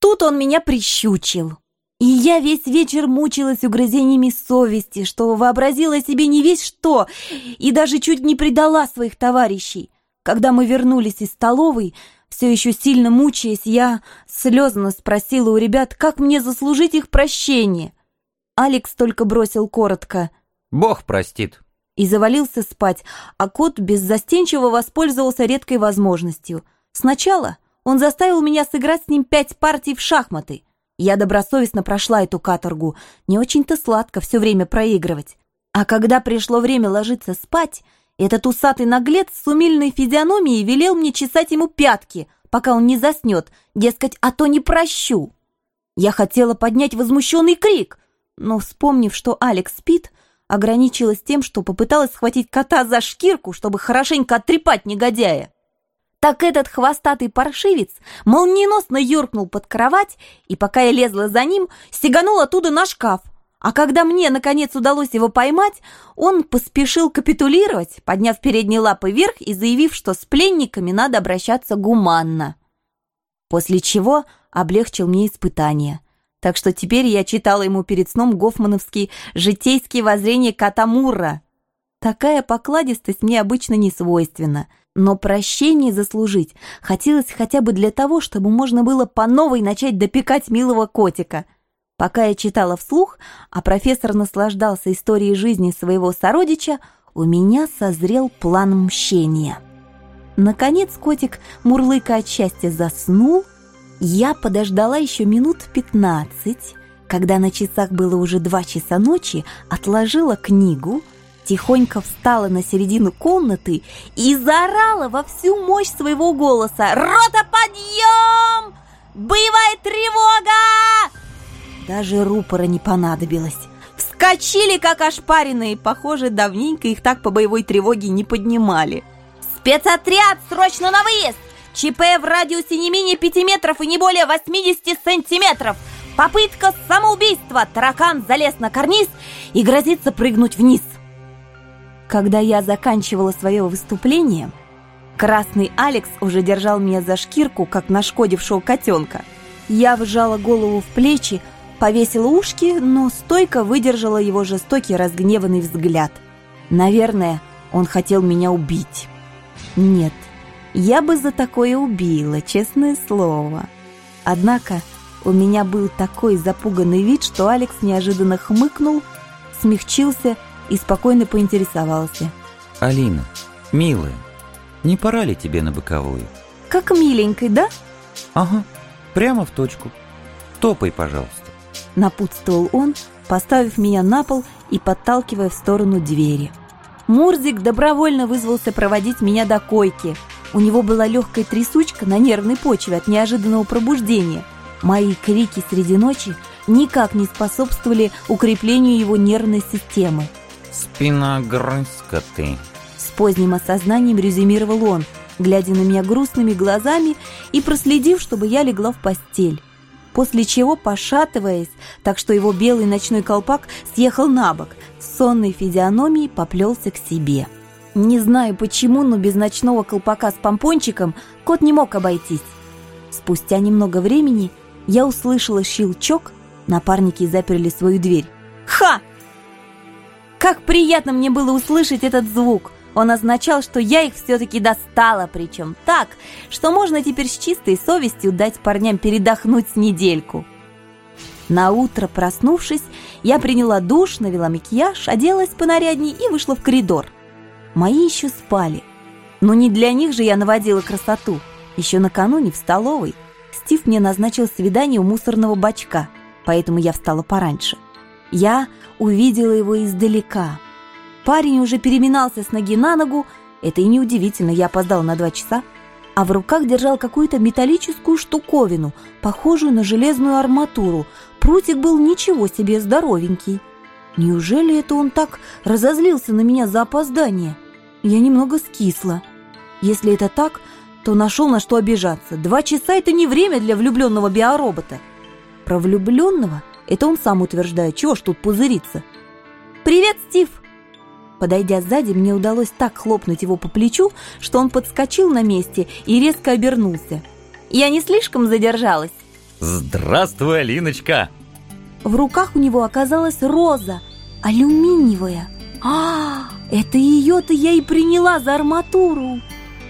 тут он меня прищучил. И я весь вечер мучилась угрызениями совести, что вообразила себе не весь что, и даже чуть не предала своих товарищей. Когда мы вернулись из столовой, все еще сильно мучаясь, я слезно спросила у ребят, как мне заслужить их прощение. Алекс только бросил коротко: «Бог простит», и завалился спать, а кот беззастенчиво воспользовался редкой возможностью. Сначала он заставил меня сыграть с ним 5 партий в шахматы. Я добросовестно прошла эту каторгу, не очень-то сладко все время проигрывать. А когда пришло время ложиться спать, этот усатый наглец с умильной физиономией велел мне чесать ему пятки, пока он не заснет, дескать, а то не прощу. Я хотела поднять возмущенный крик, но, вспомнив, что Алекс спит, ограничилась тем, что попыталась схватить кота за шкирку, чтобы хорошенько оттрепать негодяя. Так этот хвостатый паршивец молниеносно юркнул под кровать, и пока я лезла за ним, стеганул оттуда на шкаф. А когда мне, наконец, удалось его поймать, он поспешил капитулировать, подняв передние лапы вверх и заявив, что с пленниками надо обращаться гуманно. После чего облегчил мне испытание. Так что теперь я читала ему перед сном гофмановские житейские воззрения кота Мурра. Такая покладистость мне обычно не свойственна, но прощение заслужить хотелось хотя бы для того, чтобы можно было по новой начать допекать милого котика. Пока я читала вслух, а профессор наслаждался историей жизни своего сородича, у меня созрел план мщения. Наконец котик, мурлыкая от счастья, заснул. Я подождала еще минут 15, когда на часах было уже 2 часа ночи, отложила книгу, тихонько встала на середину комнаты и заорала во всю мощь своего голоса: «Рота, подъем! Боевая тревога!» Даже рупора не понадобилось. Вскочили, как ошпаренные. Похоже, давненько их так по боевой тревоге не поднимали. «Спецотряд, срочно на выезд! ЧП в радиусе не менее 5 метров и не более 80 сантиметров! Попытка самоубийства! Таракан залез на карниз и грозится прыгнуть вниз!» Когда я заканчивала свое выступление, красный Алекс уже держал меня за шкирку, как нашкодившего котенка. Я вжала голову в плечи, повесила ушки, но стойко выдержала его жестокий разгневанный взгляд. Наверное, он хотел меня убить. Нет, я бы за такое убила, честное слово. Однако у меня был такой запуганный вид, что Алекс неожиданно хмыкнул, смягчился и спокойно поинтересовался: «Алина, милая, не пора ли тебе на боковую?» «Как миленькой, да?» «Ага, прямо в точку. Топай, пожалуйста», — напутствовал он, поставив меня на пол и подталкивая в сторону двери. Мурзик добровольно вызвался проводить меня до койки. У него была легкая трясучка на нервной почве от неожиданного пробуждения. Мои крики среди ночи никак не способствовали укреплению его нервной системы. «Спиногрызка ты», — с поздним осознанием резюмировал он, глядя на меня грустными глазами и проследив, чтобы я легла в постель. После чего, пошатываясь, так что его белый ночной колпак съехал на бок, с сонной физиономией поплелся к себе. Не знаю почему, но без ночного колпака с помпончиком кот не мог обойтись. Спустя немного времени я услышала щелчок, напарники заперли свою дверь. Ха! Как приятно мне было услышать этот звук! Он означал, что я их все-таки достала, причем так, что можно теперь с чистой совестью дать парням передохнуть с недельку. Наутро, проснувшись, я приняла душ, навела макияж, оделась понарядней и вышла в коридор. Мои еще спали, но не для них же я наводила красоту. Еще накануне в столовой Стив мне назначил свидание у мусорного бачка, поэтому я встала пораньше. Я увидела его издалека. Парень уже переминался с ноги на ногу, это и неудивительно, я опоздала на 2 часа, а в руках держал какую-то металлическую штуковину, похожую на железную арматуру. Прутик был ничего себе здоровенький. Неужели это он так разозлился на меня за опоздание? Я немного скисла. Если это так, то нашел на что обижаться. 2 часа — это не время для влюбленного биоробота. Про влюбленного это он сам утверждает, чего ж тут пузыриться. «Привет, Стив!» Подойдя сзади, мне удалось так хлопнуть его по плечу, что он подскочил на месте и резко обернулся. «Я не слишком задержалась?» Здравствуй, Алиночка! В руках у него оказалась роза, алюминиевая. Это ее-то я и приняла за арматуру.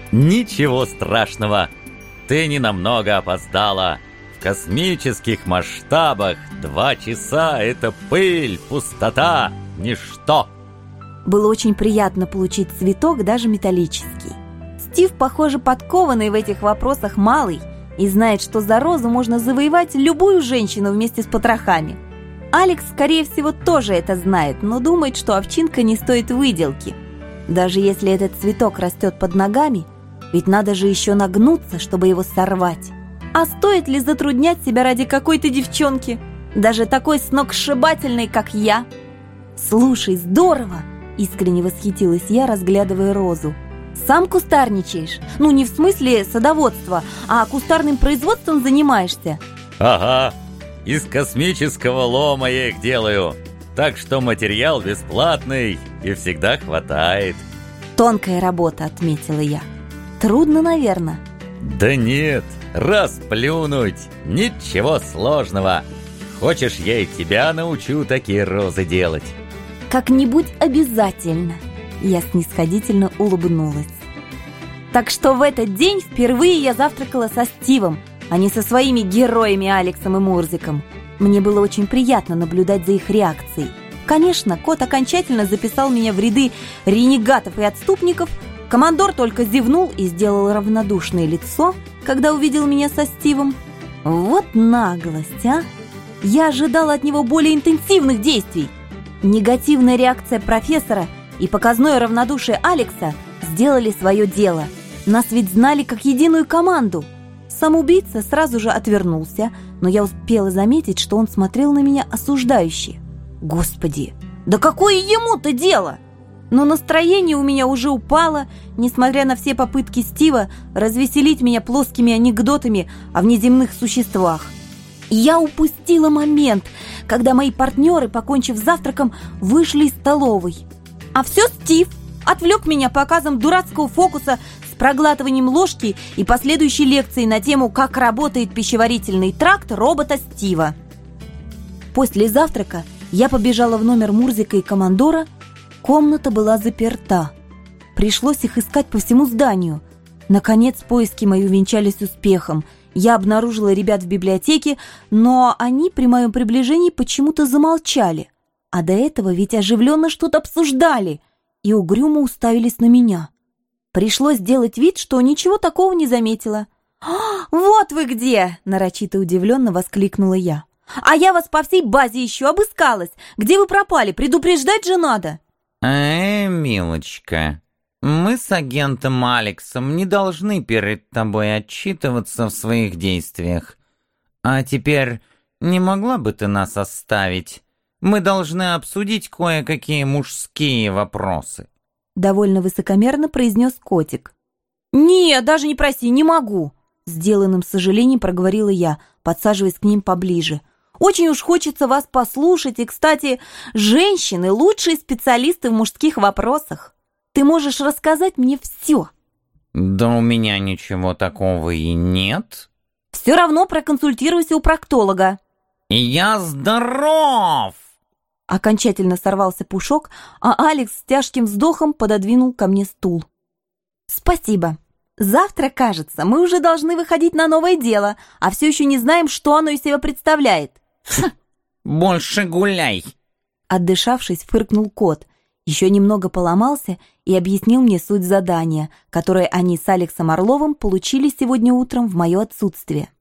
Ничего страшного, ты ненамного опоздала. В космических масштабах 2 часа — это пыль, пустота, ничто. Было очень приятно получить цветок, даже металлический. Стив, похоже, подкованный в этих вопросах малый и знает, что за розу можно завоевать любую женщину вместе с потрохами. Алекс, скорее всего, тоже это знает, но думает, что овчинка не стоит выделки. Даже если этот цветок растет под ногами, ведь надо же еще нагнуться, чтобы его сорвать. А стоит ли затруднять себя ради какой-то девчонки, даже такой сногсшибательной, как я? «Слушай, здорово!» – искренне восхитилась я, разглядывая розу. «Сам кустарничаешь? Ну, не в смысле садоводства, а кустарным производством занимаешься?» Ага, из космического лома я их делаю, так что материал бесплатный и всегда хватает. «Тонкая работа», – отметила я. «Трудно, наверное». Да нет, расплюнуть, ничего сложного. Хочешь, я и тебя научу такие розы делать? «Как-нибудь обязательно», – я снисходительно улыбнулась. Так что в этот день впервые я завтракала со Стивом, а не со своими героями Алексом и Мурзиком. Мне было очень приятно наблюдать за их реакцией. Конечно, кот окончательно записал меня в ряды ренегатов и отступников. Командор только зевнул и сделал равнодушное лицо, когда увидел меня со Стивом. Вот наглость, а! Я ожидала от него более интенсивных действий. Негативная реакция профессора и показное равнодушие Алекса сделали свое дело. Нас ведь знали как единую команду. Сам убийца сразу же отвернулся, но я успела заметить, что он смотрел на меня осуждающе. Господи, да какое ему-то дело? Но настроение у меня уже упало, несмотря на все попытки Стива развеселить меня плоскими анекдотами о внеземных существах. Я упустила момент, когда мои партнеры, покончив с завтраком, вышли из столовой. А все Стив отвлек меня показом дурацкого фокуса с проглатыванием ложки и последующей лекцией на тему «Как работает пищеварительный тракт робота Стива». После завтрака я побежала в номер Мурзика и командора. Комната была заперта. Пришлось их искать по всему зданию. Наконец, поиски мои увенчались успехом. Я обнаружила ребят в библиотеке, но они при моем приближении почему-то замолчали. А до этого ведь оживленно что-то обсуждали и угрюмо уставились на меня. Пришлось сделать вид, что ничего такого не заметила. «Вот вы где!» – нарочито удивленно воскликнула я. «А я вас по всей базе еще обыскалась. Где вы пропали? Предупреждать же надо!» Милочка, мы с агентом Алексом не должны перед тобой отчитываться в своих действиях. А теперь не могла бы ты нас оставить? Мы должны обсудить кое-какие мужские вопросы». Довольно высокомерно произнес котик. «Не, даже не проси, не могу!» Сделанным сожалением проговорила я, подсаживаясь к ним поближе. «Очень уж хочется вас послушать, и, кстати, женщины – лучшие специалисты в мужских вопросах. Ты можешь рассказать мне все». «Да у меня ничего такого и нет». «Все равно проконсультируйся у проктолога». «Я здоров!» Окончательно сорвался Пушок, а Алекс с тяжким вздохом пододвинул ко мне стул. «Спасибо. Завтра, кажется, мы уже должны выходить на новое дело, а все еще не знаем, что оно из себя представляет». «Больше гуляй!» Отдышавшись, фыркнул кот. Еще немного поломался и объяснил мне суть задания, которое они с Алексом Орловым получили сегодня утром в мое отсутствие.